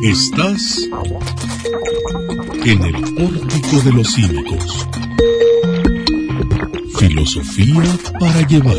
Estás en el Pórtico de los Cínicos. Filosofía para llevar.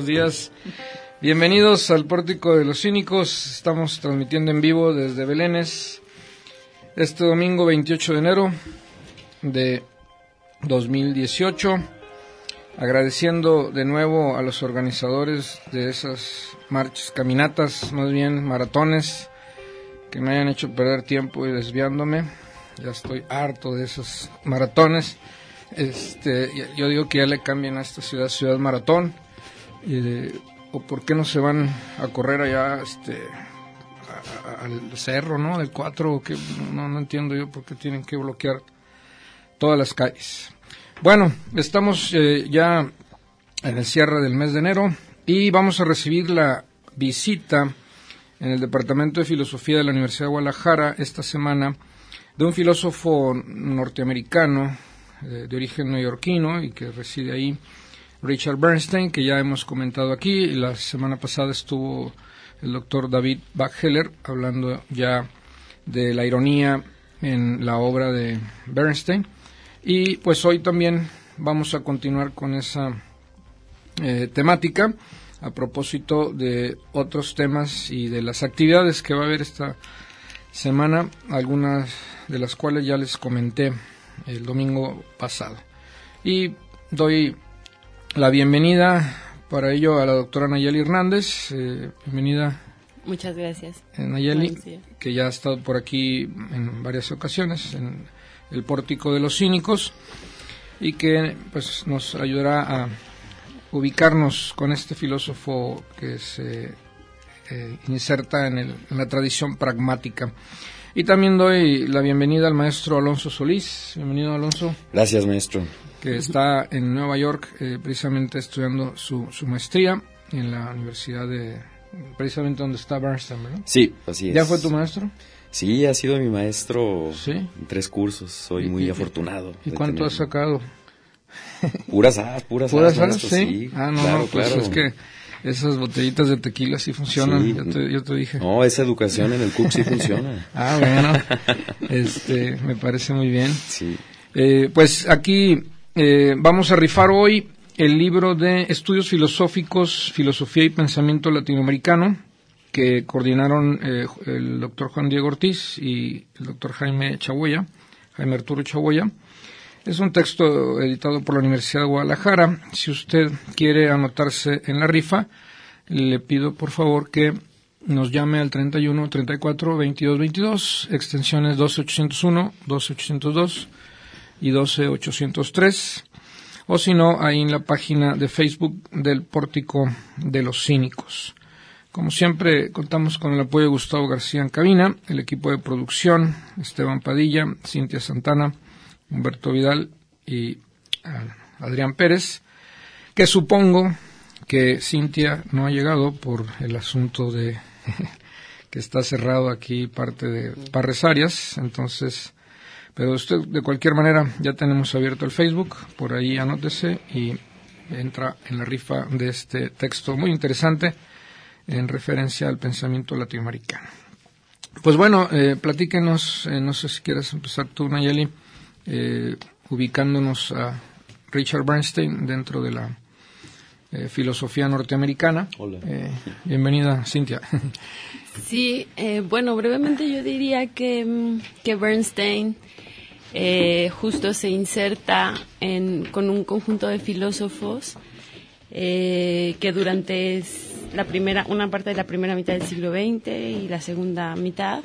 días. Bienvenidos al Pórtico de los Cínicos. Estamos transmitiendo en vivo desde Belénes este domingo 28 de enero de 2018. Agradeciendo de nuevo a los organizadores de esas marchas, caminatas, más bien maratones, que me hayan hecho perder tiempo y desviándome. Ya estoy harto de esos maratones. Yo digo que ya le cambien a esta ciudad maratón. O por qué no se van a correr allá al cerro, ¿no? Del 4, que no entiendo yo por qué tienen que bloquear todas las calles. Bueno, estamos ya en el cierre del mes de enero y vamos a recibir la visita en el Departamento de Filosofía de la Universidad de Guadalajara esta semana de un filósofo norteamericano de origen neoyorquino y que reside ahí, Richard Bernstein, que ya hemos comentado aquí. La semana pasada estuvo el doctor David Bachheller hablando ya de la ironía en la obra de Bernstein. Y pues hoy también vamos a continuar con esa temática a propósito de otros temas y de las actividades que va a haber esta semana, algunas de las cuales ya les comenté el domingo pasado. Y doy la bienvenida para ello a la doctora Nayeli Hernández. Bienvenida. Muchas gracias. Nayeli, que ya ha estado por aquí en varias ocasiones en el Pórtico de los Cínicos y que pues nos ayudará a ubicarnos con este filósofo que se inserta en la tradición pragmática. Y también doy la bienvenida al maestro Alonso Solís. Bienvenido, Alonso. Gracias, maestro. Que está en Nueva York precisamente estudiando su maestría en la universidad precisamente donde está Bernstein, ¿verdad? Sí, así es. ¿Ya fue tu maestro? Sí, ha sido mi maestro. ¿Sí? En 3 cursos. Soy muy afortunado. ¿Y cuánto has sacado? Puras as, ¿Sí? Sí, Ah, no, claro, pues claro. Es que esas botellitas de tequila sí funcionan, sí. Yo te dije. No, esa educación en el CUC sí funciona. Ah, bueno, me parece muy bien. Sí. Pues aquí vamos a rifar hoy el libro de Estudios Filosóficos, Filosofía y Pensamiento Latinoamericano, que coordinaron el doctor Juan Diego Ortiz y el doctor Jaime Arturo Chaboya. Es un texto editado por la Universidad de Guadalajara. Si usted quiere anotarse en la rifa, le pido por favor que nos llame al 31 34 22 22, extensiones 12801, 12802 y 12803, o si no, ahí en la página de Facebook del Pórtico de los Cínicos. Como siempre, contamos con el apoyo de Gustavo García en cabina, el equipo de producción, Esteban Padilla, Cintia Santana, Humberto Vidal y Adrián Pérez, que supongo que Cintia no ha llegado por el asunto de que está cerrado aquí parte de Parres Arias, entonces, pero usted de cualquier manera ya tenemos abierto el Facebook, por ahí anótese y entra en la rifa de este texto muy interesante en referencia al pensamiento latinoamericano. Pues bueno, platíquenos, no sé si quieres empezar tú, Nayeli, ubicándonos a Richard Bernstein dentro de la filosofía norteamericana. Hola. Bienvenida, Cintia. Sí, bueno, brevemente yo diría que Bernstein justo se inserta con un conjunto de filósofos que durante una parte de la primera mitad del siglo XX y la segunda mitad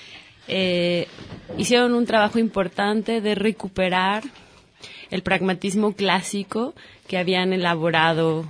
hicieron un trabajo importante de recuperar el pragmatismo clásico que habían elaborado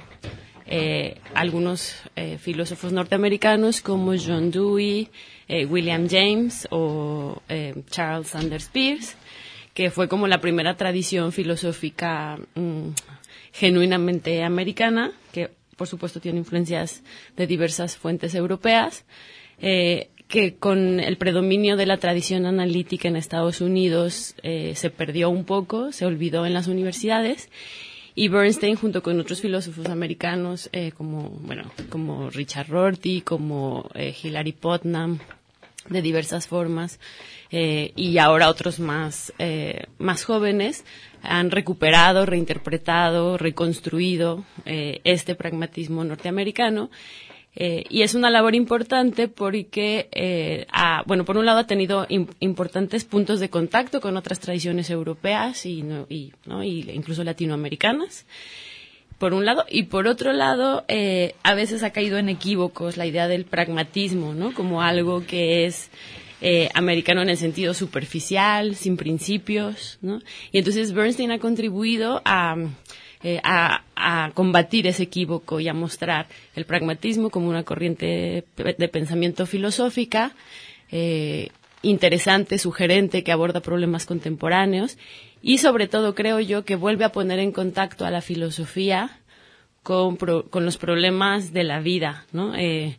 algunos filósofos norteamericanos como John Dewey, William James o Charles Sanders Peirce, que fue como la primera tradición filosófica genuinamente americana, que por supuesto tiene influencias de diversas fuentes europeas, que con el predominio de la tradición analítica en Estados Unidos se perdió un poco, se olvidó en las universidades, y Bernstein, junto con otros filósofos americanos como Richard Rorty, como Hilary Putnam, de diversas formas, y ahora otros más más jóvenes han recuperado, reinterpretado, reconstruido este pragmatismo norteamericano. Y es una labor importante porque, por un lado ha tenido importantes puntos de contacto con otras tradiciones europeas y incluso latinoamericanas, por un lado, y por otro lado, a veces ha caído en equívocos la idea del pragmatismo, ¿no? Como algo que es americano en el sentido superficial, sin principios, ¿no? Y entonces Bernstein ha contribuido a combatir ese equívoco y a mostrar el pragmatismo como una corriente de pensamiento filosófica interesante, sugerente, que aborda problemas contemporáneos y sobre todo creo yo que vuelve a poner en contacto a la filosofía con los problemas de la vida, ¿no?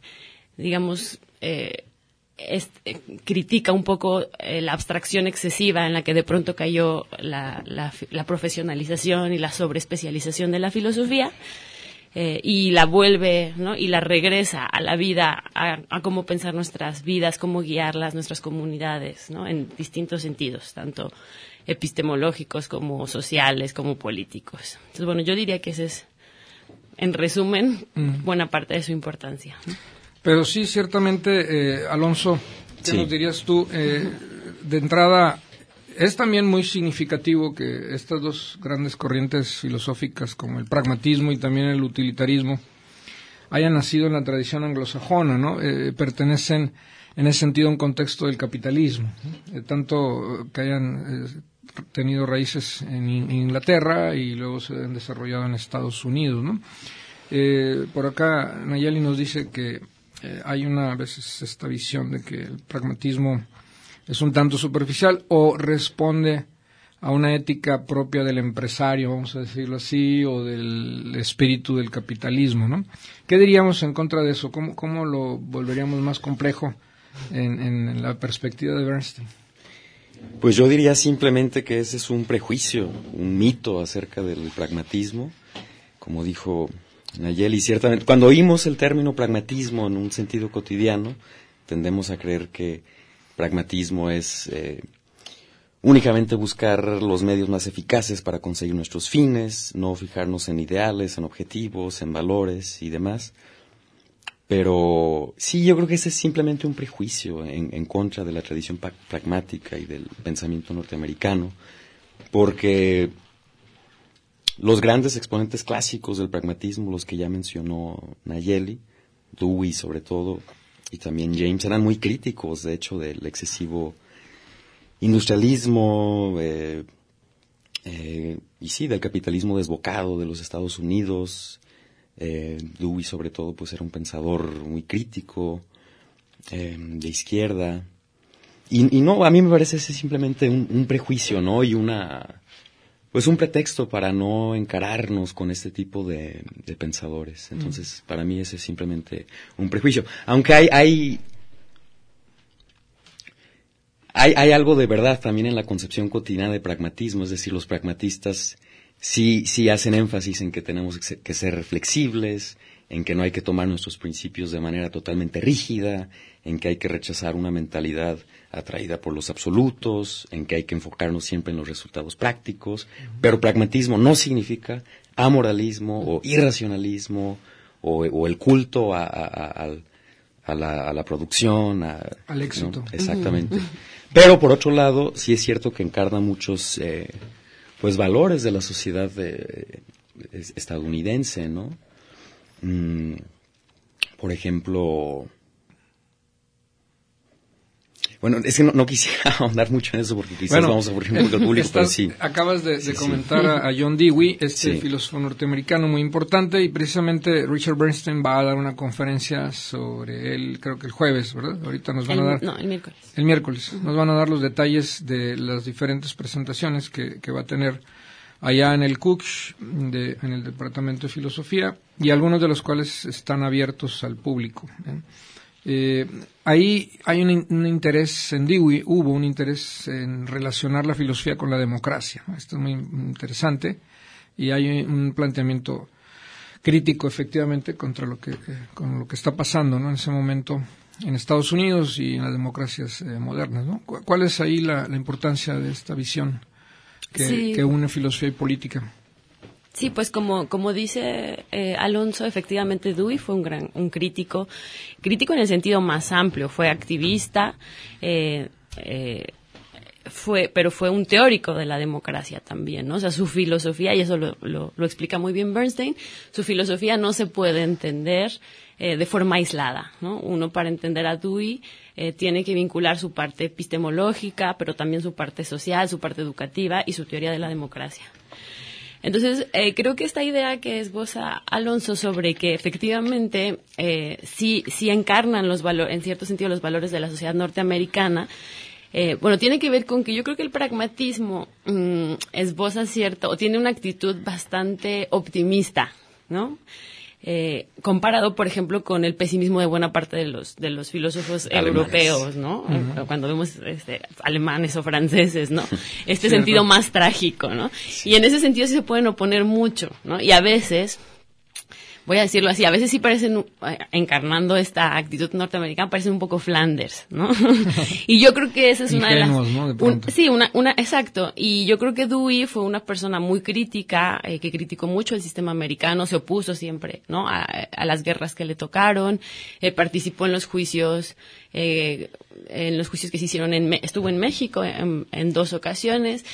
Critica un poco la abstracción excesiva en la que de pronto cayó la profesionalización y la sobreespecialización de la filosofía y la vuelve, ¿no? Y la regresa a la vida, a cómo pensar nuestras vidas, cómo guiarlas, nuestras comunidades, ¿no? En distintos sentidos, tanto epistemológicos como sociales, como políticos. Entonces, bueno, yo diría que ese es, en resumen, buena parte de su importancia, ¿no? Pero sí, ciertamente, Alonso, ¿qué Sí. nos dirías tú? De entrada, es también muy significativo que estas dos grandes corrientes filosóficas, como el pragmatismo y también el utilitarismo, hayan nacido en la tradición anglosajona, ¿no? Pertenecen en ese sentido a un contexto del capitalismo, ¿no? Tanto que hayan tenido raíces en Inglaterra y luego se han desarrollado en Estados Unidos, ¿no? Por acá Nayeli nos dice que hay a veces esta visión de que el pragmatismo es un tanto superficial o responde a una ética propia del empresario, vamos a decirlo así, o del espíritu del capitalismo, ¿no? ¿Qué diríamos en contra de eso? ¿Cómo lo volveríamos más complejo en la perspectiva de Bernstein? Pues yo diría simplemente que ese es un prejuicio, un mito acerca del pragmatismo, como dijo Nayeli. Ciertamente, cuando oímos el término pragmatismo en un sentido cotidiano, tendemos a creer que pragmatismo es únicamente buscar los medios más eficaces para conseguir nuestros fines, no fijarnos en ideales, en objetivos, en valores y demás. Pero sí, yo creo que ese es simplemente un prejuicio en contra de la tradición pragmática y del pensamiento norteamericano, porque los grandes exponentes clásicos del pragmatismo, los que ya mencionó Nayeli, Dewey sobre todo, y también James, eran muy críticos, de hecho, del excesivo industrialismo y sí, del capitalismo desbocado de los Estados Unidos. Dewey sobre todo pues era un pensador muy crítico, de izquierda, y no, a mí me parece ese simplemente un prejuicio, ¿no? Y un pretexto para no encararnos con este tipo de pensadores. Entonces, para mí ese es simplemente un prejuicio. Aunque hay algo de verdad también en la concepción cotidiana de pragmatismo, es decir, los pragmatistas sí hacen énfasis en que tenemos que ser flexibles, en que no hay que tomar nuestros principios de manera totalmente rígida, en que hay que rechazar una mentalidad atraída por los absolutos, en que hay que enfocarnos siempre en los resultados prácticos, pero pragmatismo no significa amoralismo o irracionalismo o el culto a la producción, al éxito. ¿no? Exactamente. Pero por otro lado, sí es cierto que encarna muchos valores de la sociedad estadounidense, ¿no? Por ejemplo, bueno, es que no quisiera ahondar mucho en eso porque quizás vamos a aburrir un poco al público, pero sí. Acabas de comentar a John Dewey, filósofo norteamericano muy importante, y precisamente Richard Bernstein va a dar una conferencia sobre él, creo que el jueves, ¿verdad? Ahorita nos van a dar... No, el miércoles. El miércoles. Nos van a dar los detalles de las diferentes presentaciones que va a tener allá en el CUCH, en el Departamento de Filosofía, y algunos de los cuales están abiertos al público, ¿eh? Ahí hay un interés en Dewey, hubo un interés en relacionar la filosofía con la democracia, ¿no? Esto es muy interesante, y hay un planteamiento crítico, efectivamente, con lo que está pasando, ¿no? En ese momento en Estados Unidos y en las democracias modernas, ¿no? ¿Cuál es ahí la importancia de esta visión que une filosofía y política. Sí, pues como dice Alonso, efectivamente Dewey fue un crítico en el sentido más amplio, fue activista, pero fue un teórico de la democracia también, ¿no? O sea, su filosofía, y eso lo explica muy bien Bernstein, su filosofía no se puede entender de forma aislada, ¿no? Uno, para entender a Dewey, tiene que vincular su parte epistemológica, pero también su parte social, su parte educativa y su teoría de la democracia. Entonces, creo que esta idea que esboza Alonso sobre que efectivamente sí encarnan en cierto sentido los valores de la sociedad norteamericana, tiene que ver con que yo creo que el pragmatismo esboza o tiene una actitud bastante optimista, ¿no? Comparado, por ejemplo, con el pesimismo de buena parte de los filósofos europeos, ¿no? Uh-huh. Cuando vemos alemanes o franceses, ¿no? Sentido más trágico, ¿no? Sí. Y en ese sentido sí se pueden oponer mucho, ¿no? Y a veces, voy a decirlo así, a veces sí parecen, encarnando esta actitud norteamericana, parecen un poco Flanders, ¿no? Y yo creo que esa es una de las... ¿no? De pronto. Exacto. Y yo creo que Dewey fue una persona muy crítica, que criticó mucho el sistema americano, se opuso siempre, ¿no? A las guerras que le tocaron, participó en los juicios que se hicieron estuvo en México en 2 ocasiones,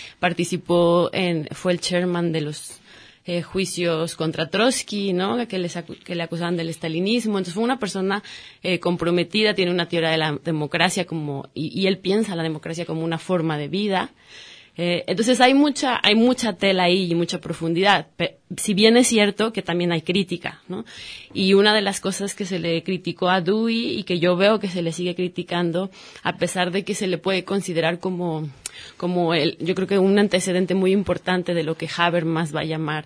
fue el chairman de los juicios contra Trotsky, ¿no? Que le acusaban del estalinismo. Entonces fue una persona comprometida, tiene una teoría de la democracia y él piensa la democracia como una forma de vida. Entonces hay mucha tela ahí y mucha profundidad. Si bien es cierto que también hay crítica, ¿no? Y una de las cosas que se le criticó a Dewey y que yo veo que se le sigue criticando, a pesar de que se le puede considerar como yo creo que un antecedente muy importante de lo que Habermas va a llamar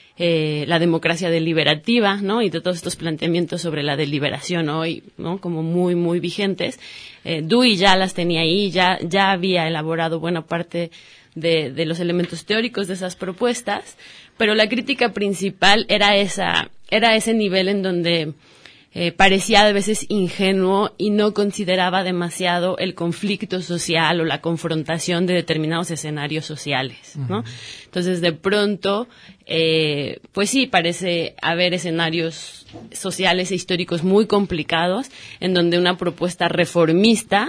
la democracia deliberativa, ¿no? Y de todos estos planteamientos sobre la deliberación hoy, ¿no? Como muy, muy vigentes. Dewey ya las tenía ahí, ya había elaborado buena parte de los elementos teóricos de esas propuestas, pero la crítica principal era ese nivel en donde parecía a veces ingenuo y no consideraba demasiado el conflicto social o la confrontación de determinados escenarios sociales, ¿no? Uh-huh. Entonces, de pronto, pues sí, parece haber escenarios sociales e históricos muy complicados en donde una propuesta reformista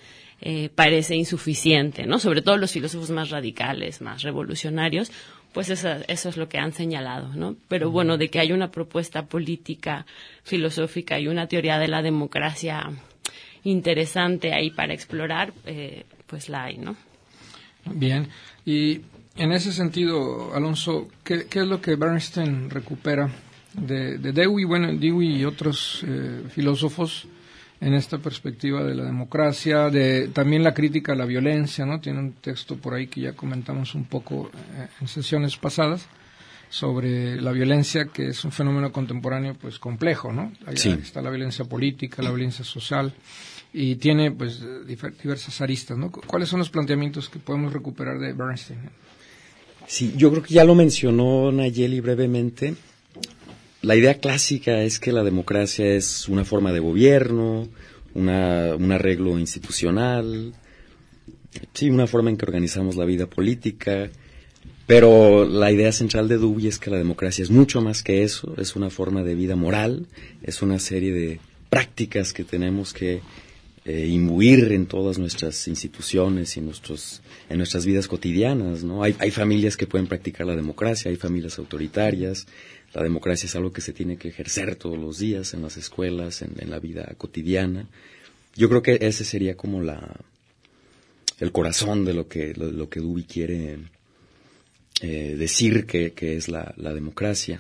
parece insuficiente, ¿no? Sobre todo los filósofos más radicales, más revolucionarios, pues eso es lo que han señalado, ¿no? Pero bueno, de que hay una propuesta política, filosófica y una teoría de la democracia interesante ahí para explorar, pues la hay, ¿no? Bien, y en ese sentido, Alonso, ¿qué es lo que Bernstein recupera de Dewey? Bueno, Dewey y otros filósofos en esta perspectiva de la democracia, de también la crítica a la violencia, ¿no? Tiene un texto por ahí que ya comentamos un poco en sesiones pasadas sobre la violencia, que es un fenómeno contemporáneo pues complejo, ¿no? Sí. Está la violencia política, la violencia social, y tiene pues diversas aristas, ¿no? ¿Cuáles son los planteamientos que podemos recuperar de Bernstein? Sí, yo creo que ya lo mencionó Nayeli brevemente. La idea clásica es que la democracia es una forma de gobierno, un arreglo institucional, sí, una forma en que organizamos la vida política, pero la idea central de Dewey es que la democracia es mucho más que eso, es una forma de vida moral, es una serie de prácticas que tenemos que imbuir en todas nuestras instituciones y en nuestras vidas cotidianas, ¿no? Hay familias que pueden practicar la democracia, hay familias autoritarias. La democracia es algo que se tiene que ejercer todos los días en las escuelas, en la vida cotidiana. Yo creo que ese sería como el corazón de lo que Dewey quiere decir que es la democracia.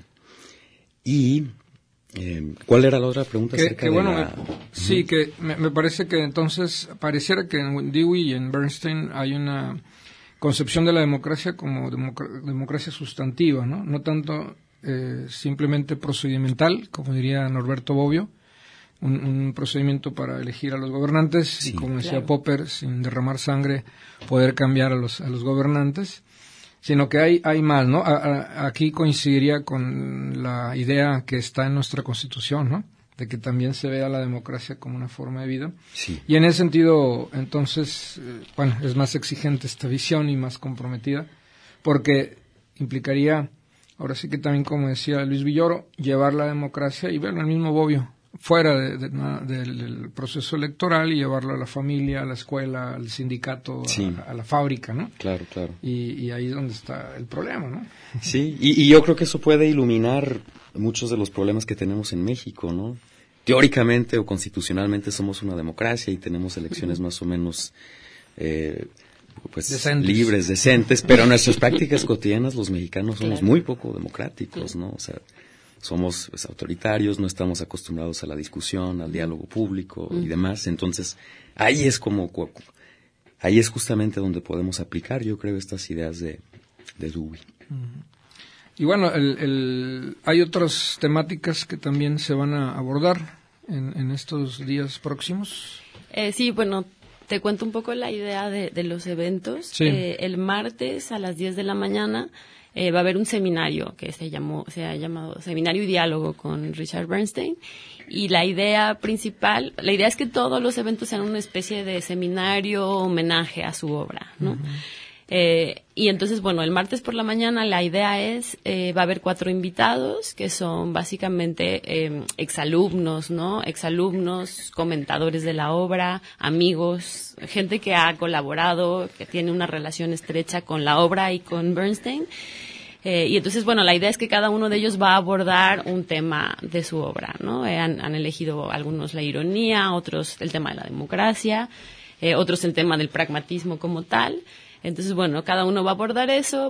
Y ¿cuál era la otra pregunta? Sí, que me parece que entonces pareciera que en Dewey y en Bernstein hay una concepción de la democracia como democracia sustantiva, ¿no? No tanto simplemente procedimental, como diría Norberto Bobbio, un procedimiento para elegir a los gobernantes, sí, y como decía claro. Popper, sin derramar sangre, poder cambiar a los gobernantes, sino que hay más, ¿no? Aquí coincidiría con la idea que está en nuestra Constitución, ¿no? De que también se vea la democracia como una forma de vida. Sí. Y en ese sentido, entonces, es más exigente esta visión y más comprometida, porque implicaría, ahora sí que también, como decía Luis Villoro, llevar la democracia y verlo al mismo Bobbio, fuera del proceso electoral, y llevarlo a la familia, a la escuela, al sindicato, sí, a la fábrica, ¿no? Claro, claro. Y ahí es donde está el problema, ¿no? Sí, y yo creo que eso puede iluminar muchos de los problemas que tenemos en México, ¿no? Teóricamente o constitucionalmente somos una democracia y tenemos elecciones más o menos pues decentes, libres, decentes, pero en nuestras prácticas cotidianas los mexicanos somos muy poco democráticos, ¿no? O sea, somos pues, autoritarios, no estamos acostumbrados a la discusión, al diálogo público y demás. Entonces, ahí es justamente donde podemos aplicar, yo creo, estas ideas de Dewey. Y bueno, hay otras temáticas que también se van a abordar en estos días próximos. Sí, bueno, te cuento un poco la idea de los eventos. Sí. El martes a las 10 de la mañana va a haber un seminario que se ha llamado Seminario y Diálogo con Richard Bernstein. Y la idea es que todos los eventos sean una especie de seminario homenaje a su obra, ¿no? Uh-huh. Y entonces, bueno, el martes por la mañana la idea es, va a haber 4 invitados que son básicamente exalumnos, ¿no? Exalumnos, comentadores de la obra, amigos, gente que ha colaborado, que tiene una relación estrecha con la obra y con Bernstein. Y entonces, bueno, la idea es que cada uno de ellos va a abordar un tema de su obra, ¿no? Han elegido algunos la ironía, otros el tema de la democracia, otros el tema del pragmatismo como tal. Entonces, bueno, cada uno va a abordar eso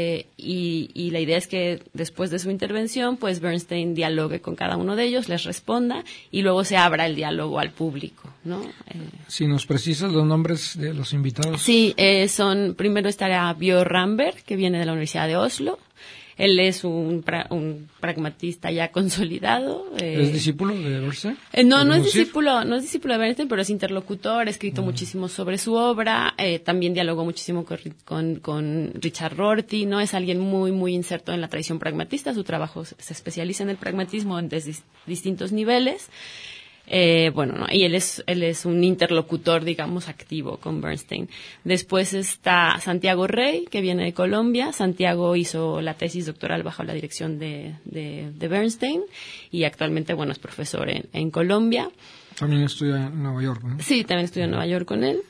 y la idea es que después de su intervención, pues Bernstein dialogue con cada uno de ellos, les responda y luego se abra el diálogo al público, ¿no? Si nos precisas los nombres de los invitados. Sí, primero estará Björn Ramberg, que viene de la Universidad de Oslo. Él es un pragmatista ya consolidado. ¿Es discípulo de Bernstein? No es discípulo de Bernstein, pero es interlocutor, ha escrito muchísimo sobre su obra, también dialogó muchísimo con Richard Rorty, ¿no? Es alguien muy, muy inserto en la tradición pragmatista, su trabajo se especializa en el pragmatismo en distintos niveles. Bueno, ¿no? Y él es un interlocutor, digamos, activo con Bernstein. Después está Santiago Rey, que viene de Colombia. Santiago hizo la tesis doctoral bajo la dirección de Bernstein y actualmente, bueno, es profesor en Colombia. También estudia en Nueva York, ¿no? Sí, también estudia en Nueva York con él.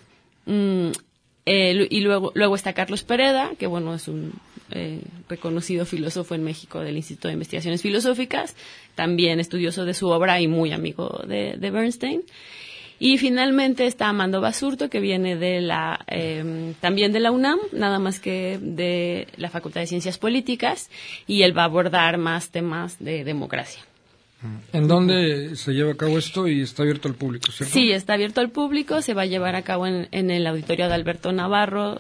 Y luego está Carlos Pereda, que bueno, es un reconocido filósofo en México del Instituto de Investigaciones Filosóficas, también estudioso de su obra y muy amigo de Bernstein. Y finalmente está Amando Basurto, que viene también de la UNAM, nada más que de la Facultad de Ciencias Políticas, y él va a abordar más temas de democracia. ¿En dónde se lleva a cabo esto y está abierto al público, cierto? Sí, está abierto al público, se va a llevar a cabo en el auditorio de Alberto Navarro,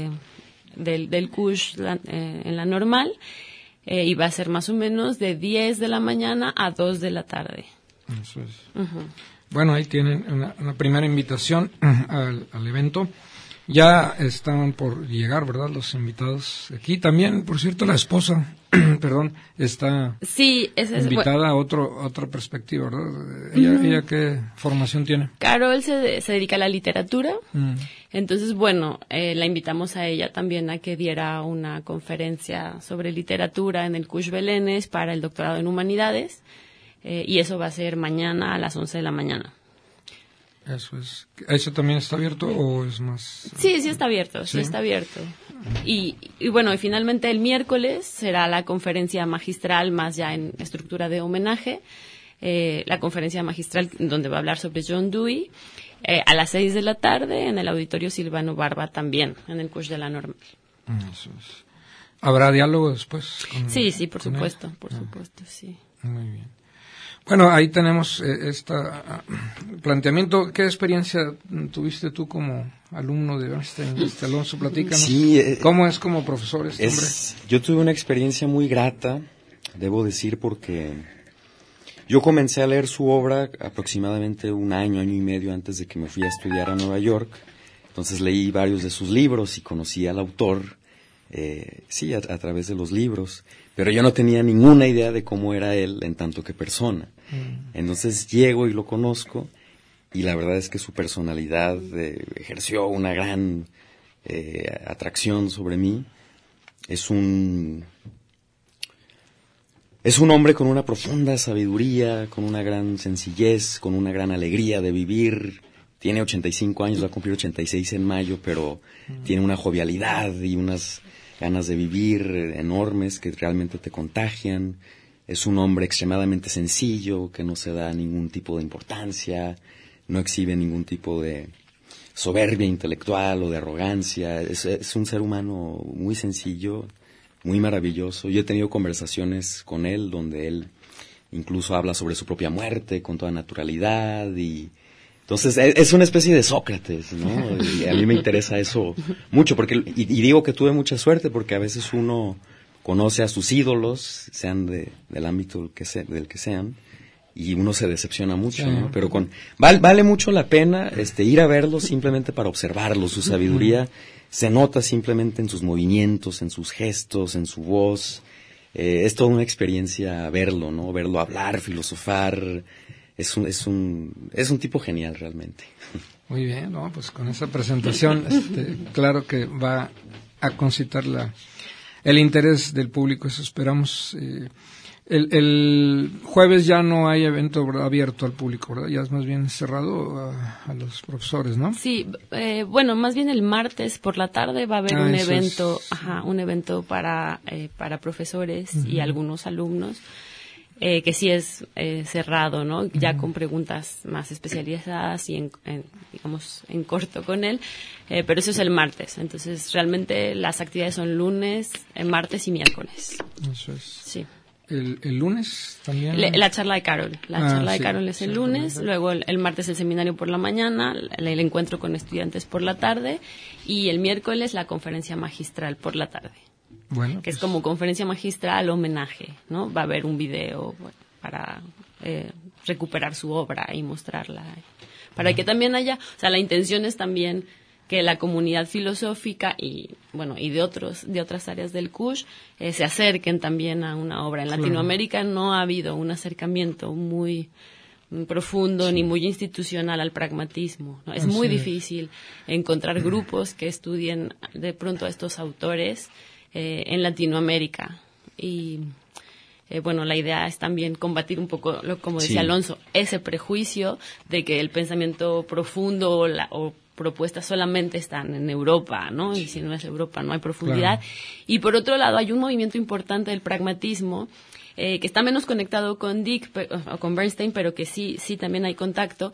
del CUSH en la Normal, y va a ser más o menos de 10 de la mañana a 2 de la tarde. Eso es. Uh-huh. Bueno, ahí tienen una primera invitación al evento. Ya estaban por llegar, ¿verdad?, los invitados aquí. También, por cierto, la esposa, perdón, está invitada a otra perspectiva, ¿verdad? ¿Ella qué formación tiene? Carol se dedica a la literatura. Entonces, bueno, la invitamos a ella también a que diera una conferencia sobre literatura en el CUSH Belénes para el doctorado en Humanidades. Y eso va a ser mañana a las 11 de la mañana. Eso es. ¿Eso también está abierto o es más...? Sí está abierto, sí está abierto. Y bueno, y finalmente el miércoles será la conferencia magistral más ya en estructura de homenaje, la conferencia magistral donde va a hablar sobre John Dewey, a las 6 de la tarde en el Auditorio Silvano Barba también, en el curso de la Normal. Eso es. ¿Habrá diálogo después? Sí, por supuesto, sí. Muy bien. Bueno, ahí tenemos este planteamiento. ¿Qué experiencia tuviste tú como alumno de Bernstein? Alonso, platícanos. Sí, ¿Cómo es como profesor este hombre? Yo tuve una experiencia muy grata, debo decir, porque yo comencé a leer su obra aproximadamente un año y medio antes de que me fui a estudiar a Nueva York. Entonces leí varios de sus libros y conocí al autor, a través de los libros. Pero yo no tenía ninguna idea de cómo era él en tanto que persona. Entonces llego y lo conozco y la verdad es que su personalidad ejerció una gran atracción sobre mí Es un hombre con una profunda sabiduría, con una gran sencillez, con una gran alegría de vivir. Tiene 85 años, va a cumplir 86 en mayo, pero tiene una jovialidad y unas ganas de vivir enormes que realmente te contagian. Es un hombre extremadamente sencillo, que no se da ningún tipo de importancia, no exhibe ningún tipo de soberbia intelectual o de arrogancia. Es un ser humano muy sencillo, muy maravilloso. Yo he tenido conversaciones con él donde él incluso habla sobre su propia muerte con toda naturalidad y entonces es una especie de Sócrates, ¿no? Y a mí me interesa eso mucho porque y digo que tuve mucha suerte porque a veces uno conoce a sus ídolos, sean del ámbito del que sean, y uno se decepciona mucho, sí, ¿no? Pero vale mucho la pena ir a verlo simplemente para observarlo. Su sabiduría se nota simplemente en sus movimientos, en sus gestos, en su voz. Es toda una experiencia verlo, ¿no? Verlo hablar, filosofar. Es un tipo genial realmente. Muy bien, ¿no? Pues con esa presentación, claro que va a concitar el interés del público, eso esperamos. El jueves ya no hay evento, ¿verdad?, abierto al público, ¿verdad? Ya es más bien cerrado a los profesores, ¿no? Sí, bueno, más bien el martes por la tarde va a haber un evento para profesores y algunos alumnos, que sí es cerrado, ¿no? Ya con preguntas más especializadas y digamos en corto con él, pero eso es el martes. Entonces realmente las actividades son lunes, martes y miércoles. Eso es. Sí. ¿El lunes también? La charla de Carol. Charla de Carol es el lunes, luego el martes el seminario por la mañana, el encuentro con estudiantes por la tarde y el miércoles la conferencia magistral por la tarde. Bueno, que es como conferencia magistral homenaje, ¿no? Va a haber un video para recuperar su obra y mostrarla. Para que también haya, o sea, la intención es también que la comunidad filosófica y de otras áreas del CUSH se acerquen también a una obra. En Latinoamérica no ha habido un acercamiento muy profundo ni muy institucional al pragmatismo, ¿no? Es muy difícil encontrar grupos que estudien de pronto a estos autores en Latinoamérica y la idea es también combatir un poco, como decía Alonso, ese prejuicio de que el pensamiento profundo o propuestas solamente están en Europa, ¿no? Y si no es Europa no hay profundidad. Claro. Y por otro lado hay un movimiento importante del pragmatismo que está menos conectado con Dick o con Bernstein, pero que sí también hay contacto.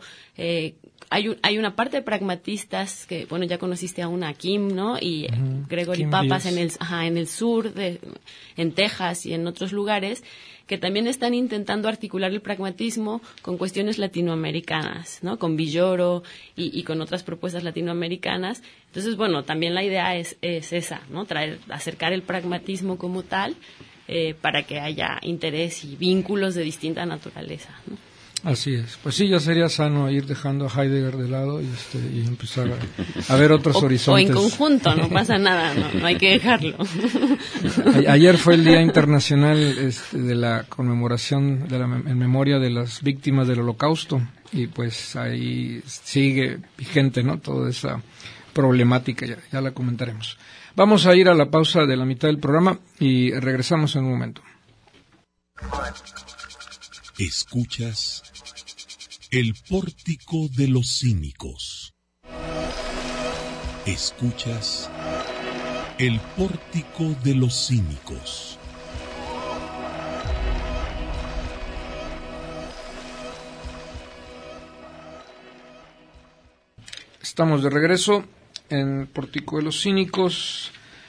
Hay una parte de pragmatistas que, ya conociste a una Kim, ¿no? Y Gregory Kim Papas Díaz. en el sur, en Texas y en otros lugares, que también están intentando articular el pragmatismo con cuestiones latinoamericanas, ¿no? Con Villoro y con otras propuestas latinoamericanas. Entonces, también la idea es esa, ¿no? Acercar el pragmatismo como tal para que haya interés y vínculos de distinta naturaleza, ¿no? Así es. Pues sí, ya sería sano ir dejando a Heidegger de lado y empezar a ver otros horizontes. O en conjunto, no pasa nada, no hay que dejarlo. Ayer fue el Día Internacional de la conmemoración en memoria de las víctimas del Holocausto y pues ahí sigue vigente, ¿no? Toda esa problemática, ya la comentaremos. Vamos a ir a la pausa de la mitad del programa y regresamos en un momento. Escuchas El Pórtico de los Cínicos. Escuchas El Pórtico de los Cínicos. Estamos de regreso en Pórtico de los Cínicos,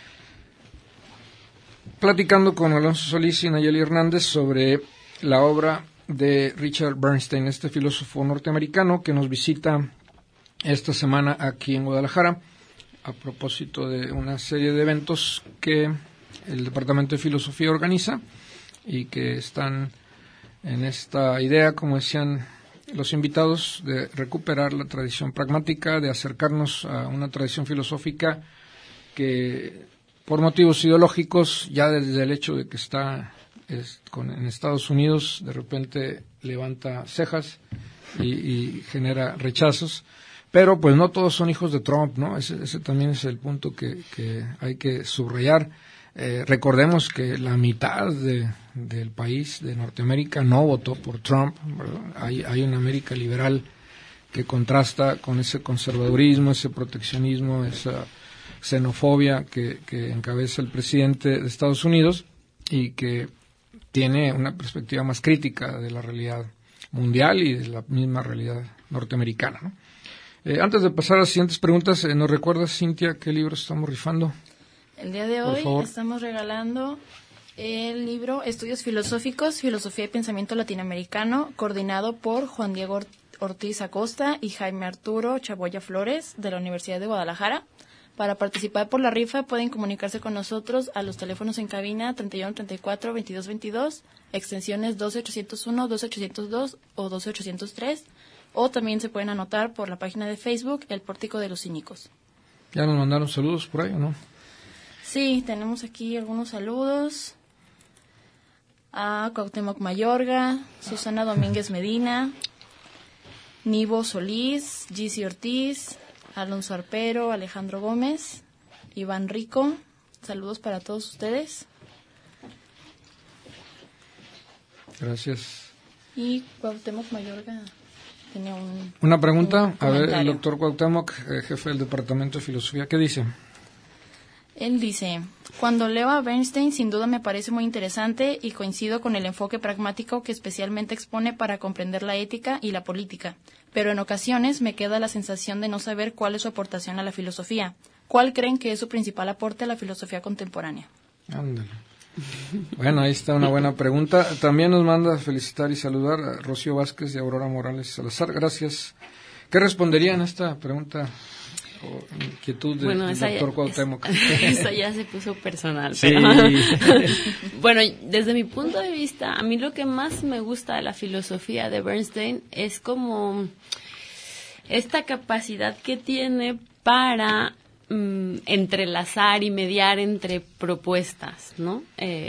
platicando con Alonso Solís y Nayeli Hernández sobre la obra de Richard Bernstein, este filósofo norteamericano que nos visita esta semana aquí en Guadalajara a propósito de una serie de eventos que el Departamento de Filosofía organiza y que están en esta idea, como decían los invitados, de recuperar la tradición pragmática, de acercarnos a una tradición filosófica que por motivos ideológicos, ya desde el hecho de que está en Estados Unidos, de repente levanta cejas y genera rechazos, pero pues no todos son hijos de Trump, ¿no? Ese también es el punto que hay que subrayar. Recordemos que la mitad del país de Norteamérica no votó por Trump, ¿verdad? Hay una América liberal que contrasta con ese conservadurismo, ese proteccionismo, esa xenofobia que encabeza el presidente de Estados Unidos y que tiene una perspectiva más crítica de la realidad mundial y de la misma realidad norteamericana, ¿no? Antes de pasar a las siguientes preguntas, ¿nos recuerdas, Cintia, qué libro estamos rifando? El día de hoy estamos regalando el libro Estudios Filosóficos, Filosofía y Pensamiento Latinoamericano, coordinado por Juan Diego Ortiz Acosta y Jaime Arturo Chaboya Flores, de la Universidad de Guadalajara. Para participar por la rifa pueden comunicarse con nosotros a los teléfonos en cabina 31 34 22 22, extensiones 12801, 12802 o 12803, o también se pueden anotar por la página de Facebook El Pórtico de los Cínicos. ¿Ya nos mandaron saludos por ahí o no? Sí, tenemos aquí algunos saludos a Cuauhtémoc Mayorga, Susana Domínguez Medina, Nivo Solís, Gisi Ortiz, Alonso Arpero, Alejandro Gómez, Iván Rico. Saludos para todos ustedes. Gracias. Y Cuauhtémoc Mayorga tiene una pregunta. Un a ver, el comentario. doctor Cuauhtémoc, jefe del Departamento de Filosofía, ¿qué dice? Él dice, cuando leo a Bernstein sin duda me parece muy interesante y coincido con el enfoque pragmático que especialmente expone para comprender la ética y la política, pero en ocasiones me queda la sensación de no saber cuál es su aportación a la filosofía. ¿Cuál creen que es su principal aporte a la filosofía contemporánea? Ándale. Bueno, ahí está una buena pregunta. También nos manda felicitar y saludar a Rocío Vázquez y Aurora Morales Salazar. Gracias. ¿Qué responderían a esta pregunta o inquietud del doctor Cuauhtémoc? Eso ya se puso personal. Sí. Pero, bueno, desde mi punto de vista, a mí lo que más me gusta de la filosofía de Bernstein es como esta capacidad que tiene para entrelazar y mediar entre propuestas, ¿no?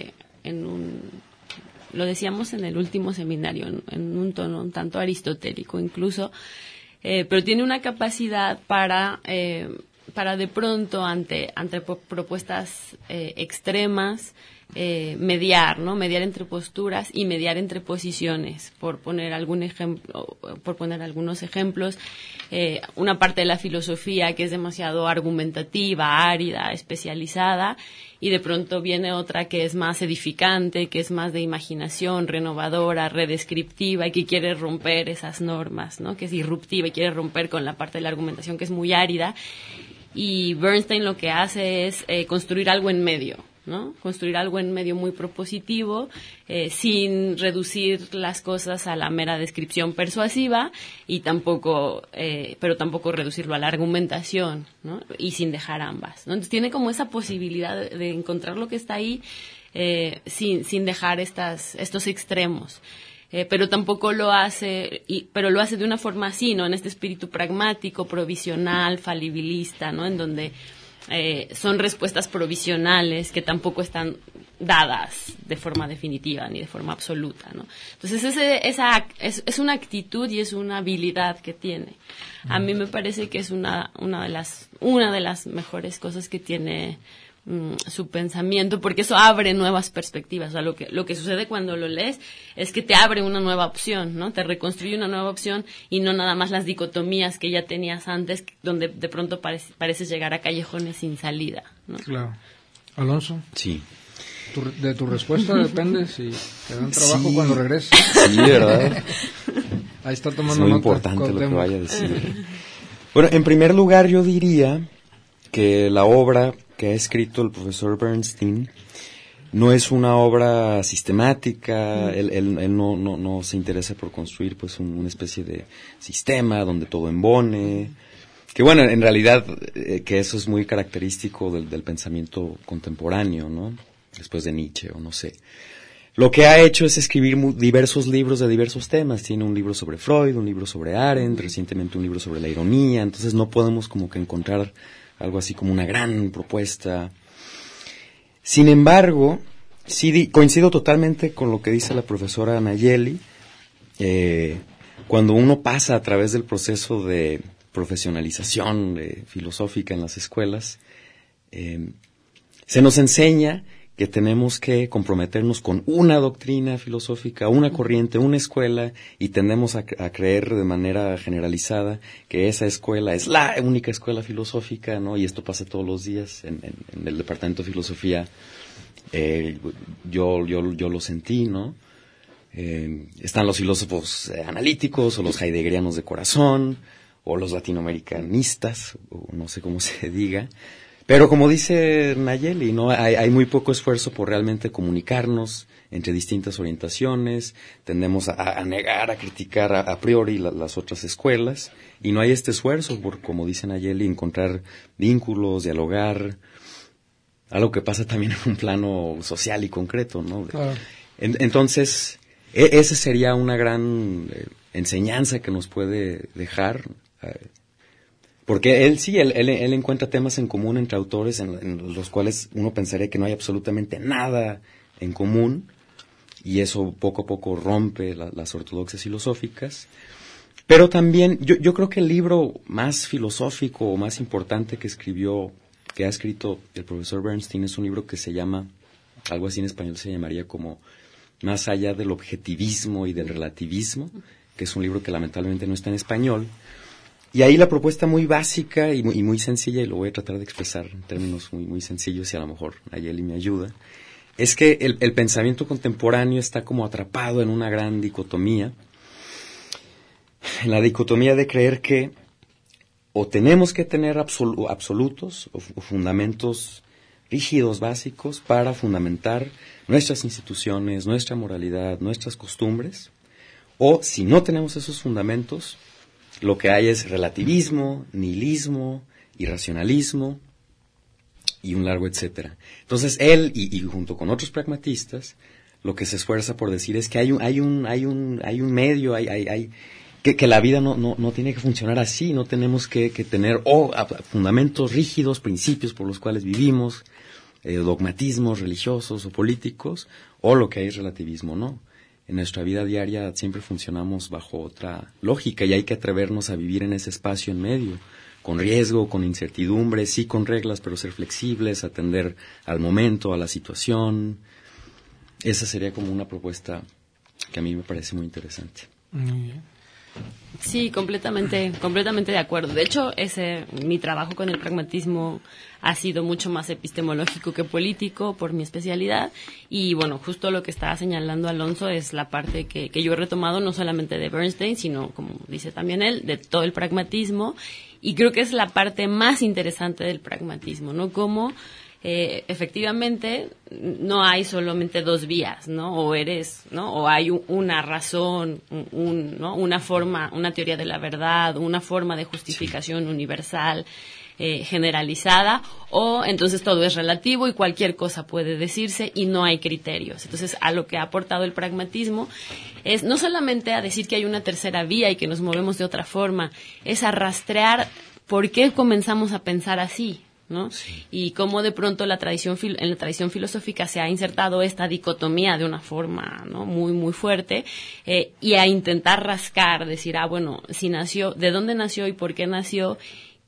Lo decíamos en el último seminario, en un tono un tanto aristotélico incluso, pero tiene una capacidad para de pronto ante propuestas extremas mediar, ¿no? Mediar entre posturas y mediar entre posiciones. Por poner algún ejemplo, por poner algunos ejemplos, una parte de la filosofía que es demasiado argumentativa, árida, especializada, y de pronto viene otra que es más edificante, que es más de imaginación, renovadora, redescriptiva y que quiere romper esas normas, ¿no? Que es disruptiva y quiere romper con la parte de la argumentación que es muy árida. Y Bernstein lo que hace es construir algo en medio, ¿no? Construir algo en medio muy propositivo, sin reducir las cosas a la mera descripción persuasiva y pero tampoco reducirlo a la argumentación, ¿no? Y sin dejar ambas, ¿no? Entonces tiene como esa posibilidad de encontrar lo que está ahí sin dejar estos extremos. Pero tampoco lo hace, pero lo hace de una forma así, ¿no? En este espíritu pragmático, provisional, falibilista, ¿no? En donde son respuestas provisionales que tampoco están dadas de forma definitiva ni de forma absoluta, ¿no? Entonces es una actitud y es una habilidad que tiene. A mí me parece que es una de las mejores cosas que tiene su pensamiento, porque eso abre nuevas perspectivas. O sea, lo que sucede cuando lo lees es que te abre una nueva opción, ¿no? Te reconstruye una nueva opción y no nada más las dicotomías que ya tenías antes, donde de pronto pareces llegar a callejones sin salida, ¿no? Claro. Alonso. Sí. De tu respuesta depende si te dan trabajo cuando regreses. Sí, ¿verdad? Ahí está tomando es muy nota, importante lo que vaya a decir. Bueno, en primer lugar yo diría que la obra que ha escrito el profesor Bernstein no es una obra sistemática. Él no se interesa por construir pues una especie de sistema donde todo embone, que bueno, en realidad que eso es muy característico del pensamiento contemporáneo, ¿no? Después de Nietzsche o no sé. Lo que ha hecho es escribir diversos libros de diversos temas. Tiene un libro sobre Freud, un libro sobre Arendt, recientemente un libro sobre la ironía. Entonces no podemos como que encontrar algo así como una gran propuesta. Sin embargo, sí coincido totalmente con lo que dice la profesora Nayeli. Cuando uno pasa a través del proceso de profesionalización filosófica en las escuelas, se nos enseña que tenemos que comprometernos con una doctrina filosófica, una corriente, una escuela, y tendemos a creer de manera generalizada que esa escuela es la única escuela filosófica, ¿no? Y esto pasa todos los días en el departamento de filosofía. Yo lo sentí, ¿no? Están los filósofos analíticos o los heideggerianos de corazón o los latinoamericanistas, o no sé cómo se diga. Pero como dice Nayeli, ¿no? Hay muy poco esfuerzo por realmente comunicarnos entre distintas orientaciones, tendemos a negar, a criticar a priori las otras escuelas, y no hay este esfuerzo por, como dice Nayeli, encontrar vínculos, dialogar, algo que pasa también en un plano social y concreto, ¿no? Claro. Entonces, esa sería una gran enseñanza que nos puede dejar. Porque él encuentra temas en común entre autores en los cuales uno pensaría que no hay absolutamente nada en común, y eso poco a poco rompe las ortodoxias filosóficas. Pero también, yo creo que el libro más filosófico o más importante que ha escrito el profesor Bernstein es un libro que se llama, algo así en español se llamaría como Más allá del objetivismo y del relativismo, que es un libro que lamentablemente no está en español. Y ahí la propuesta muy básica y muy sencilla, y lo voy a tratar de expresar en términos muy, muy sencillos, y a lo mejor Nayeli me ayuda, es que el pensamiento contemporáneo está como atrapado en una gran dicotomía, en la dicotomía de creer que o tenemos que tener absolutos o fundamentos rígidos, básicos, para fundamentar nuestras instituciones, nuestra moralidad, nuestras costumbres, o si no tenemos esos fundamentos, lo que hay es relativismo, nihilismo, irracionalismo y un largo etcétera. Entonces él y junto con otros pragmatistas lo que se esfuerza por decir es que hay un medio, que la vida no tiene que funcionar así, no tenemos que tener fundamentos rígidos, principios por los cuales vivimos, dogmatismos religiosos o políticos, o lo que hay es relativismo, ¿no? En nuestra vida diaria siempre funcionamos bajo otra lógica, y hay que atrevernos a vivir en ese espacio en medio, con riesgo, con incertidumbre, sí con reglas, pero ser flexibles, atender al momento, a la situación. Esa sería como una propuesta que a mí me parece muy interesante. Muy bien. Sí, completamente de acuerdo. De hecho, mi trabajo con el pragmatismo ha sido mucho más epistemológico que político por mi especialidad, y bueno, justo lo que estaba señalando Alonso es la parte que yo he retomado no solamente de Bernstein, sino, como dice también él, de todo el pragmatismo, y creo que es la parte más interesante del pragmatismo, ¿no? Como efectivamente no hay solamente dos vías, ¿no? O eres, ¿no? O hay una razón, ¿no? Una forma, una teoría de la verdad, una forma de justificación universal, generalizada, o entonces todo es relativo y cualquier cosa puede decirse y no hay criterios. Entonces, a lo que ha aportado el pragmatismo es no solamente a decir que hay una tercera vía y que nos movemos de otra forma, es a rastrear por qué comenzamos a pensar así, ¿no? Sí. Y cómo de pronto en la tradición filosófica se ha insertado esta dicotomía de una forma, ¿no? muy muy fuerte, y a intentar rascar, decir, bueno, si nació, ¿de dónde nació y por qué nació?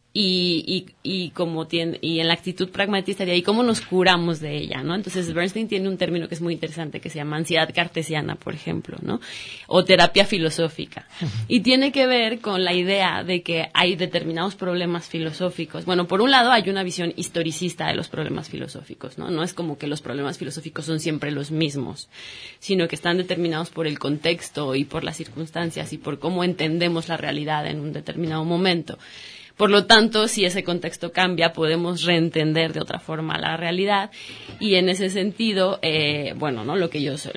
Y como y en la actitud pragmatista de ahí, ¿cómo nos curamos de ella, no? Entonces Bernstein tiene un término que es muy interesante que se llama ansiedad cartesiana, por ejemplo, ¿no? O terapia filosófica. Y tiene que ver con la idea de que hay determinados problemas filosóficos. Bueno, por un lado hay una visión historicista de los problemas filosóficos, ¿no? No es como que los problemas filosóficos son siempre los mismos, sino que están determinados por el contexto y por las circunstancias y por cómo entendemos la realidad en un determinado momento. Por lo tanto, si ese contexto cambia, podemos reentender de otra forma la realidad, y en ese sentido, bueno, ¿no? Lo que ellos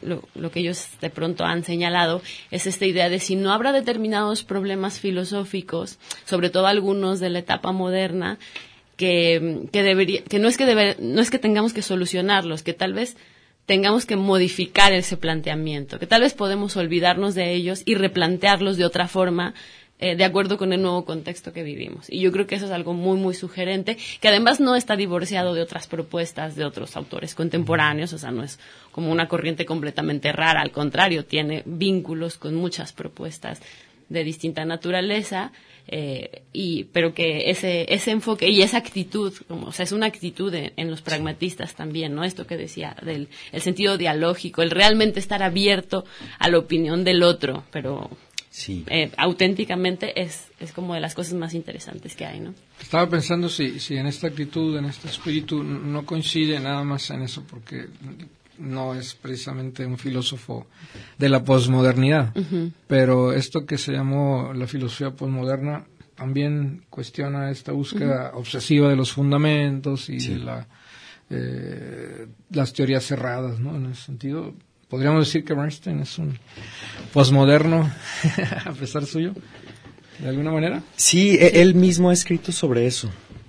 de pronto han señalado es esta idea de si no habrá determinados problemas filosóficos, sobre todo algunos de la etapa moderna, que no es que tengamos que solucionarlos, que tal vez tengamos que modificar ese planteamiento, que tal vez podemos olvidarnos de ellos y replantearlos de otra forma, de acuerdo con el nuevo contexto que vivimos. Y yo creo que eso es algo muy, muy sugerente, que además no está divorciado de otras propuestas de otros autores contemporáneos, o sea, no es como una corriente completamente rara, al contrario, tiene vínculos con muchas propuestas de distinta naturaleza, pero que ese enfoque y esa actitud, o sea, es una actitud en los pragmatistas también, ¿no? Esto que decía del el sentido dialógico, el realmente estar abierto a la opinión del otro, pero sí. Auténticamente es como de las cosas más interesantes que hay, ¿no? Estaba pensando si en esta actitud, en este espíritu, no coincide nada más en eso, porque no es precisamente un filósofo de la posmodernidad, pero esto que se llamó la filosofía posmoderna también cuestiona esta búsqueda obsesiva de los fundamentos y de las teorías cerradas, ¿no? En ese sentido, podríamos decir que Bernstein es un posmoderno a pesar suyo, de alguna manera. Sí, él mismo ha escrito sobre eso,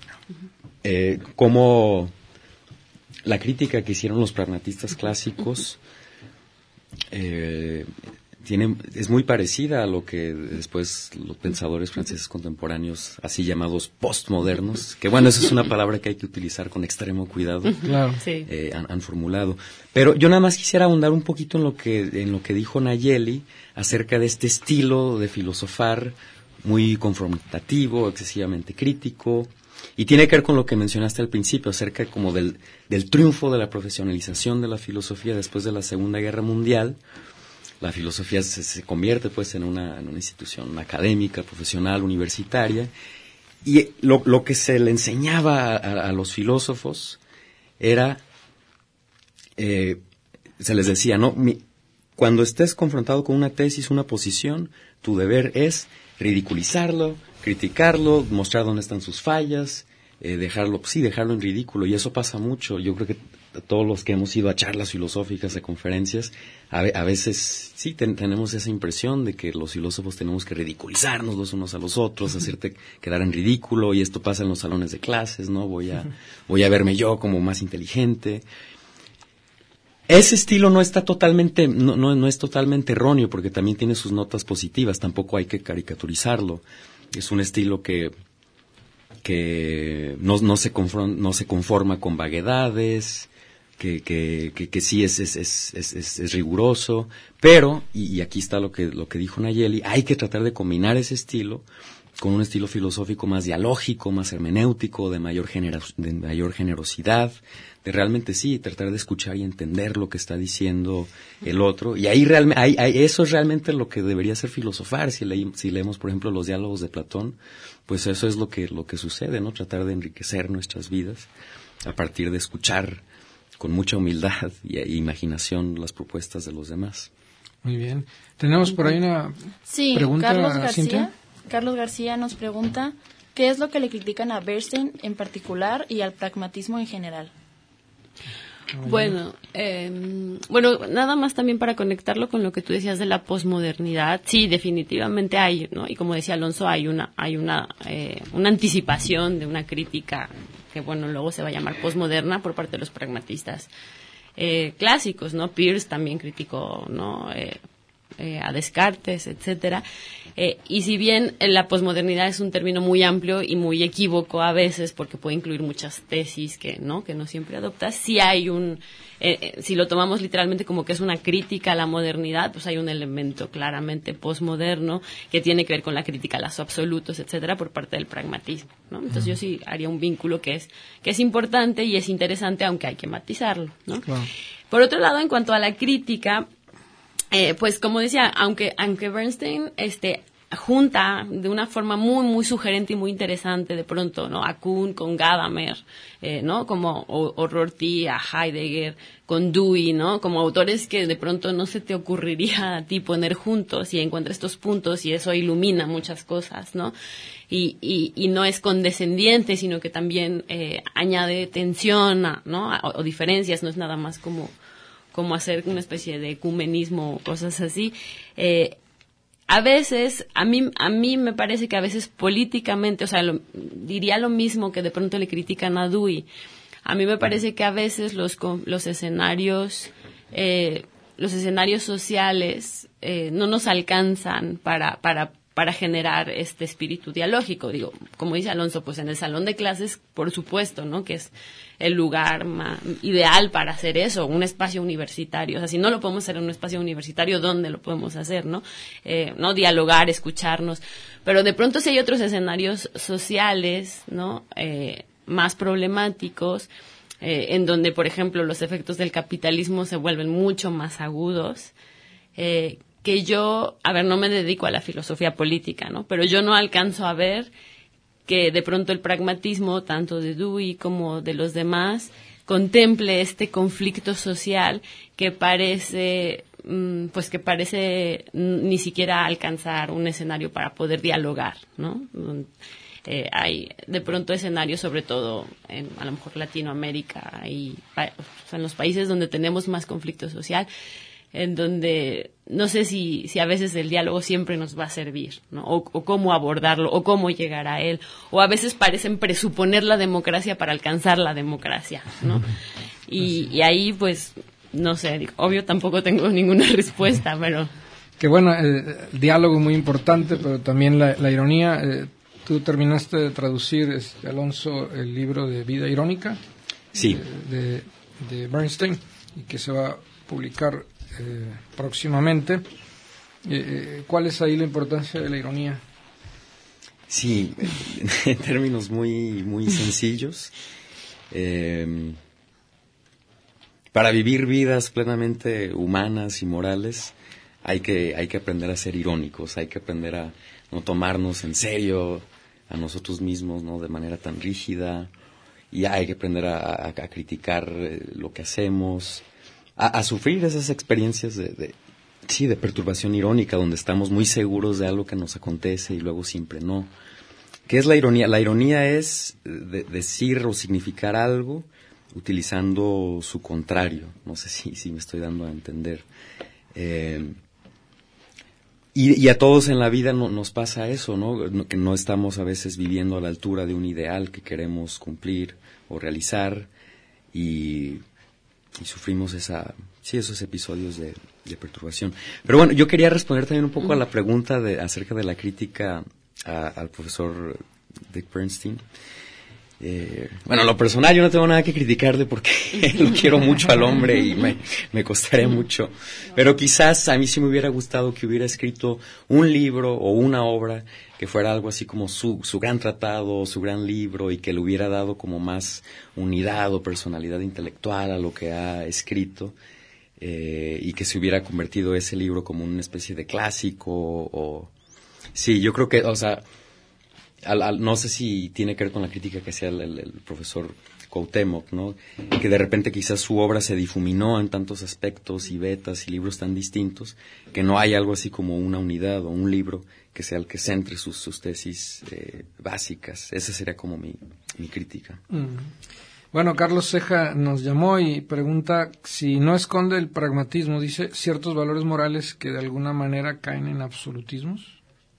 cómo la crítica que hicieron los pragmatistas clásicos es muy parecida a lo que después los pensadores franceses contemporáneos, así llamados postmodernos, que bueno, esa es una palabra que hay que utilizar con extremo cuidado, claro. Han formulado. Pero yo nada más quisiera ahondar un poquito en lo que dijo Nayeli acerca de este estilo de filosofar muy confrontativo, excesivamente crítico. Y tiene que ver con lo que mencionaste al principio, acerca como del triunfo de la profesionalización de la filosofía después de la Segunda Guerra Mundial. La filosofía se convierte pues en una institución académica, profesional, universitaria. Y lo que se le enseñaba a los filósofos era, se les decía, ¿no? Cuando estés confrontado con una tesis, una posición, tu deber es ridiculizarlo, criticarlo, mostrar dónde están sus fallas, dejarlo en ridículo, y eso pasa mucho. Yo creo que todos los que hemos ido a charlas filosóficas, a conferencias, a veces sí tenemos esa impresión de que los filósofos tenemos que ridiculizarnos los unos a los otros, hacerte quedar en ridículo, y esto pasa en los salones de clases, ¿no? Voy a verme yo como más inteligente. Ese estilo no está totalmente, no es totalmente erróneo, porque también tiene sus notas positivas, tampoco hay que caricaturizarlo. Es un estilo que no se conforma con vaguedades, que sí es riguroso, pero, y aquí está lo que dijo Nayeli, hay que tratar de combinar ese estilo con un estilo filosófico más dialógico, más hermenéutico, de mayor generosidad, de realmente sí, tratar de escuchar y entender lo que está diciendo el otro, y ahí eso es realmente lo que debería ser filosofar. Si leemos, por ejemplo, los diálogos de Platón, pues eso es lo que sucede, ¿no? Tratar de enriquecer nuestras vidas a partir de escuchar con mucha humildad e imaginación las propuestas de los demás. Muy bien. Tenemos por ahí una pregunta, Cintia. Carlos García nos pregunta, ¿qué es lo que le critican a Bernstein en particular y al pragmatismo en general? Bueno, nada más también para conectarlo con lo que tú decías de la posmodernidad. Sí, definitivamente hay, ¿no? Y como decía Alonso, hay una anticipación de una crítica que, bueno, luego se va a llamar posmoderna por parte de los pragmatistas clásicos, ¿no? Peirce también criticó, ¿no? A Descartes, etcétera. Y si bien la posmodernidad es un término muy amplio y muy equívoco a veces, porque puede incluir muchas tesis que no siempre adopta, sí hay si lo tomamos literalmente como que es una crítica a la modernidad, pues hay un elemento claramente posmoderno que tiene que ver con la crítica a los absolutos, etcétera, por parte del pragmatismo, ¿no? Entonces yo sí haría un vínculo que es importante y es interesante, aunque hay que matizarlo, ¿no? Claro. Por otro lado, en cuanto a la crítica, pues como decía, aunque Bernstein junta de una forma muy muy sugerente y muy interesante de pronto, ¿no? A Kuhn con Gadamer, ¿no? Como o Rorty a Heidegger con Dewey, ¿no? Como autores que de pronto no se te ocurriría a ti poner juntos, y encuentra estos puntos y eso ilumina muchas cosas, ¿no? Y no es condescendiente, sino que también añade tensión, ¿no? O diferencias, no es nada más como hacer una especie de ecumenismo o cosas así. A veces, a mí me parece que a veces políticamente, o sea, diría lo mismo que de pronto le critican a Dewey. A mí me parece que a veces los escenarios sociales no nos alcanzan para para generar este espíritu dialógico. Digo, como dice Alonso, pues en el salón de clases, por supuesto, ¿no? Que es el lugar ideal para hacer eso, un espacio universitario. O sea, si no lo podemos hacer en un espacio universitario, ¿dónde lo podemos hacer, no? ¿No? Dialogar, escucharnos. Pero de pronto sí hay otros escenarios sociales, ¿no? Más problemáticos, en donde, por ejemplo, los efectos del capitalismo se vuelven mucho más agudos, que yo, no me dedico a la filosofía política, ¿no? Pero yo no alcanzo a ver que de pronto el pragmatismo, tanto de Dewey como de los demás, contemple este conflicto social que parece ni siquiera alcanzar un escenario para poder dialogar, ¿no? Hay de pronto escenarios, sobre todo en a lo mejor Latinoamérica y en los países donde tenemos más conflicto social, en donde no sé si a veces el diálogo siempre nos va a servir, ¿no? O cómo abordarlo, o cómo llegar a él, o a veces parecen presuponer la democracia para alcanzar la democracia, ¿no? Y ahí, pues, no sé, obvio tampoco tengo ninguna respuesta, pero... Que bueno, el diálogo es muy importante, pero también la ironía. Tú terminaste de traducir, Alonso, el libro de Vida Irónica. Sí. De Bernstein, y que se va a publicar próximamente. ¿Cuál es ahí la importancia de la ironía? Sí, en términos muy, muy sencillos. Para vivir vidas plenamente humanas y morales, hay que aprender a ser irónicos, hay que aprender a no tomarnos en serio a nosotros mismos, ¿no? De manera tan rígida, y hay que aprender a criticar lo que hacemos, a sufrir esas experiencias de perturbación irónica, donde estamos muy seguros de algo que nos acontece y luego siempre no. ¿Qué es la ironía? La ironía es decir o significar algo utilizando su contrario. No sé si me estoy dando a entender. Y a todos en la vida nos pasa eso, ¿no? Que no estamos a veces viviendo a la altura de un ideal que queremos cumplir o realizar, y sufrimos esos episodios de perturbación. Pero bueno, yo quería responder también un poco a la pregunta acerca de la crítica al profesor Dick Bernstein. Bueno, lo personal yo no tengo nada que criticarle porque lo quiero mucho al hombre y me costaría mucho, pero quizás a mí sí me hubiera gustado que hubiera escrito un libro o una obra que fuera algo así como su gran tratado, su gran libro, y que le hubiera dado como más unidad o personalidad intelectual a lo que ha escrito, y que se hubiera convertido ese libro como una especie de clásico. Sí, yo creo que, o sea, no sé si tiene que ver con la crítica que hacía el profesor Cuauhtémoc, ¿no? Que de repente quizás su obra se difuminó en tantos aspectos y vetas y libros tan distintos, que no hay algo así como una unidad o un libro que sea el que centre sus tesis básicas. Esa sería como mi crítica. Bueno, Carlos Ceja nos llamó y pregunta si no esconde el pragmatismo, dice, ciertos valores morales que de alguna manera caen en absolutismos.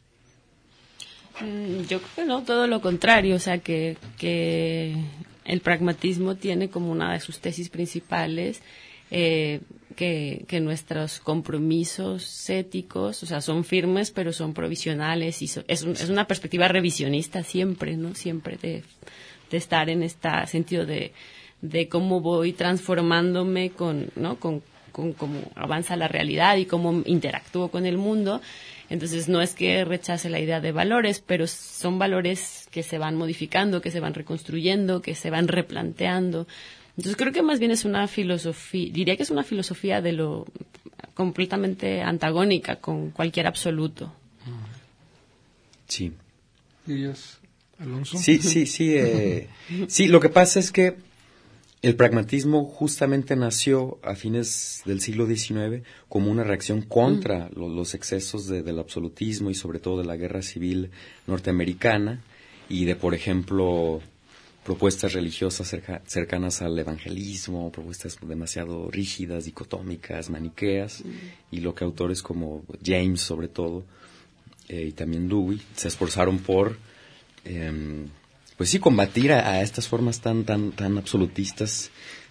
Yo creo que no, todo lo contrario, o sea que el pragmatismo tiene como una de sus tesis principales que nuestros compromisos éticos, o sea, son firmes pero son provisionales, y es una perspectiva revisionista siempre, ¿no? Siempre de estar en este sentido de cómo voy transformándome con cómo avanza la realidad y cómo interactúo con el mundo. Entonces, no es que rechace la idea de valores, pero son valores que se van modificando, que se van reconstruyendo, que se van replanteando. Entonces, creo que más bien es una filosofía, diría que es una filosofía de lo completamente antagónica con cualquier absoluto. Sí. ¿Dirías, Alonso? Sí. Sí, lo que pasa es que el pragmatismo justamente nació a fines del siglo XIX como una reacción contra los excesos del absolutismo y sobre todo de la guerra civil norteamericana, y de, por ejemplo, propuestas religiosas cercanas al evangelismo, propuestas demasiado rígidas, dicotómicas, maniqueas, y lo que autores como James, sobre todo, y también Dewey, se esforzaron por pues sí, combatir a estas formas tan absolutistas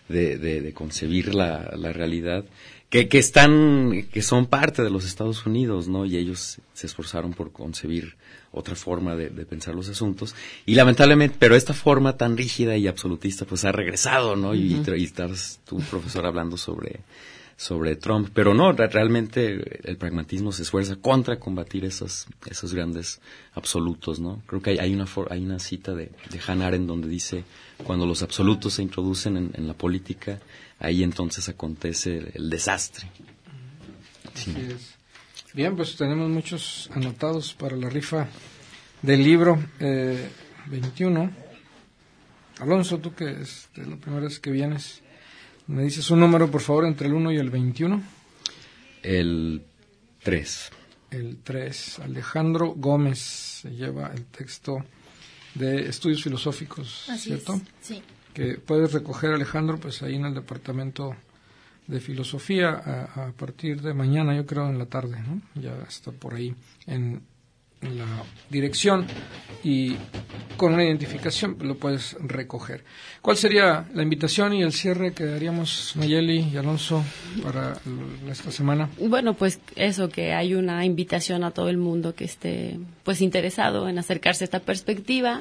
de concebir la realidad, que son parte de los Estados Unidos, ¿no? Y ellos se esforzaron por concebir otra forma de pensar los asuntos. Y lamentablemente, pero esta forma tan rígida y absolutista, pues ha regresado, ¿no? Y estás tú, profesor, hablando sobre Trump. Pero no, realmente el pragmatismo se esfuerza contra combatir esos grandes absolutos, ¿no? Creo que hay una cita de Hannah Arendt donde dice, cuando los absolutos se introducen en la política, ahí entonces acontece el desastre. Sí. Así es. Bien, pues tenemos muchos anotados para la rifa del libro 21. Alonso, tú que es la primera vez que vienes, ¿me dices un número, por favor, entre el 1 y el 21? El 3. El 3. Alejandro Gómez se lleva el texto de Estudios Filosóficos, así ¿cierto? Es, sí. Que puedes recoger, Alejandro, pues ahí en el departamento de filosofía a partir de mañana, yo creo, en la tarde, ¿no? Ya está por ahí en la dirección y con una identificación lo puedes recoger. ¿Cuál sería la invitación y el cierre que daríamos, Nayeli y Alonso, para esta semana? Bueno, pues eso, que hay una invitación a todo el mundo que esté pues interesado en acercarse a esta perspectiva.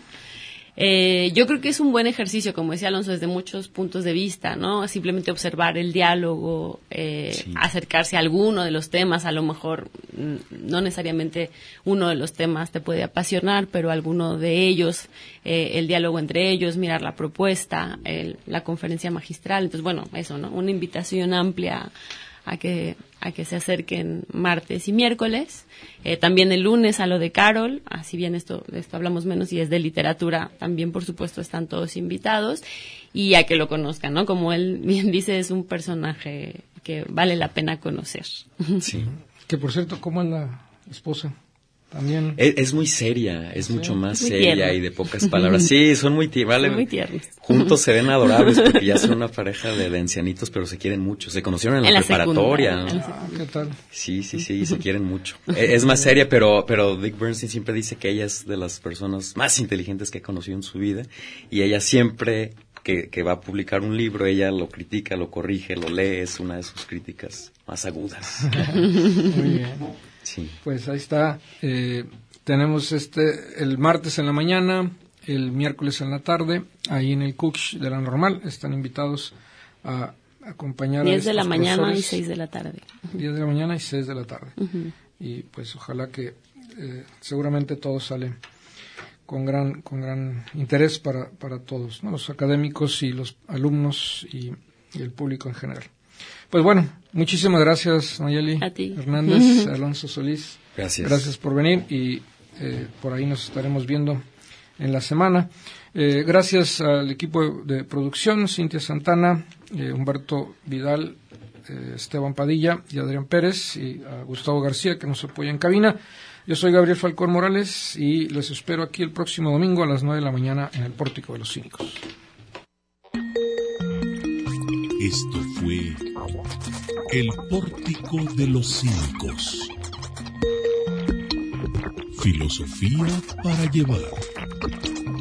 Yo creo que es un buen ejercicio, como decía Alonso, desde muchos puntos de vista, ¿no? Simplemente observar el diálogo, sí, acercarse a alguno de los temas, a lo mejor no necesariamente uno de los temas te puede apasionar, pero alguno de ellos, el diálogo entre ellos, mirar la propuesta, la conferencia magistral. Entonces, bueno, eso, ¿no? Una invitación amplia a que se acerquen martes y miércoles. También el lunes a lo de Carol, si bien de esto hablamos menos y es de literatura, también por supuesto están todos invitados, y a que lo conozcan, ¿no? Como él bien dice, es un personaje que vale la pena conocer. Sí. Que por cierto, ¿cómo es la esposa? También es muy seria, es mucho más muy seria tierna. Y de pocas palabras. Sí, son muy tiernos. Muy tiernos. Juntos se ven adorables porque ya son una pareja de ancianitos, pero se quieren mucho. Se conocieron en la preparatoria, ¿no? ¿Qué tal? Sí, se quieren mucho. Es más seria, pero Dick Bernstein siempre dice que ella es de las personas más inteligentes que ha conocido en su vida, y ella siempre que va a publicar un libro, ella lo critica, lo corrige, lo lee, es una de sus críticas más agudas. Muy bien. Sí. Pues ahí está. Tenemos el martes en la mañana, el miércoles en la tarde, ahí en el Cooksh de la Normal. Están invitados a acompañar 10 a estos de la mañana profesores. y 6 de la tarde. 10 de la mañana y 6 de la tarde. Uh-huh. Y pues ojalá que seguramente todo sale con gran interés para todos, ¿no? Los académicos y los alumnos y el público en general. Pues bueno, muchísimas gracias, Nayeli Hernández, Alonso Solís. Gracias por venir, y por ahí nos estaremos viendo en la semana. Gracias al equipo de producción, Cintia Santana, Humberto Vidal, Esteban Padilla y Adrián Pérez, y a Gustavo García, que nos apoya en cabina. Yo soy Gabriel Falcón Morales y les espero aquí el próximo domingo a las 9 de la mañana en el Pórtico de los Cínicos. Esto fue El Pórtico de los Cínicos. Filosofía para llevar.